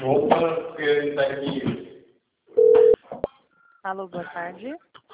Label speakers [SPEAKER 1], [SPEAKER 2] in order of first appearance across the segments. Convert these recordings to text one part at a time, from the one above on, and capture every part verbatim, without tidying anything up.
[SPEAKER 1] Opa, porque ele tá aqui.
[SPEAKER 2] Alô, boa tarde.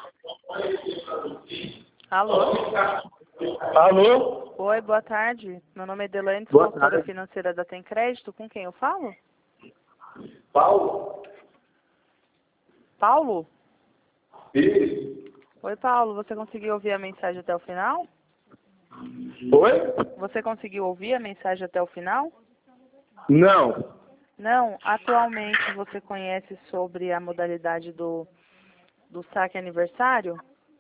[SPEAKER 2] Alô?
[SPEAKER 1] Alô?
[SPEAKER 2] Oi, boa tarde. Meu nome é Delaine,
[SPEAKER 1] Boa
[SPEAKER 2] consultora
[SPEAKER 1] tarde.
[SPEAKER 2] financeira da Tem Crédito. Com quem eu falo?
[SPEAKER 1] Paulo?
[SPEAKER 2] Paulo?
[SPEAKER 1] Isso.
[SPEAKER 2] Oi, Paulo. Você conseguiu ouvir a mensagem até o final?
[SPEAKER 1] Oi?
[SPEAKER 2] Você conseguiu ouvir a mensagem até o final?
[SPEAKER 1] Não.
[SPEAKER 2] Não. Atualmente você conhece sobre a modalidade do, do saque aniversário?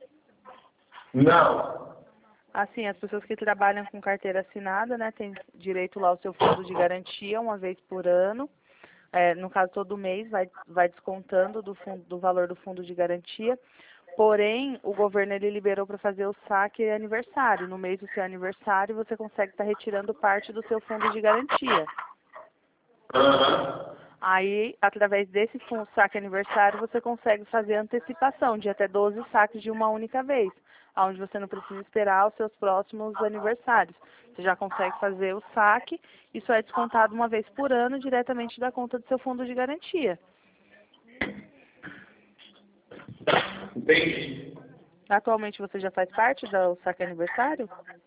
[SPEAKER 1] Não.
[SPEAKER 2] Assim, as pessoas que trabalham com carteira assinada, né, têm direito lá ao seu fundo de garantia uma vez por ano. É, no caso, todo mês vai, vai descontando do, fundo, do valor do fundo de garantia. Porém, o governo ele liberou para fazer o saque aniversário. No mês do seu aniversário, você consegue estar retirando parte do seu fundo de garantia.
[SPEAKER 1] Aham.
[SPEAKER 2] Aí, através desse fundo saque aniversário, você consegue fazer antecipação de até doze saques de uma única vez, onde você não precisa esperar os seus próximos aniversários. Você já consegue fazer o saque e só é descontado uma vez por ano diretamente da conta do seu fundo de garantia.
[SPEAKER 1] Entendi.
[SPEAKER 2] Atualmente você já faz parte do saque aniversário?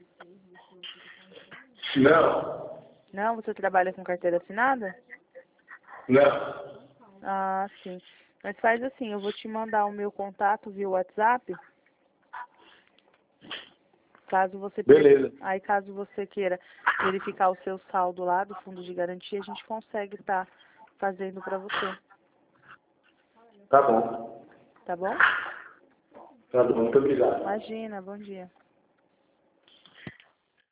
[SPEAKER 1] Não.
[SPEAKER 2] Não? Você trabalha com carteira assinada?
[SPEAKER 1] Não.
[SPEAKER 2] Ah, sim. Mas faz assim, eu vou te mandar o meu contato via WhatsApp. Caso você
[SPEAKER 1] Beleza.
[SPEAKER 2] aí caso você queira verificar o seu saldo lá do fundo de garantia, a gente consegue estar fazendo para você,
[SPEAKER 1] Tá bom.
[SPEAKER 2] tá bom?
[SPEAKER 1] Tá bom, muito obrigado.
[SPEAKER 2] Imagina, bom dia.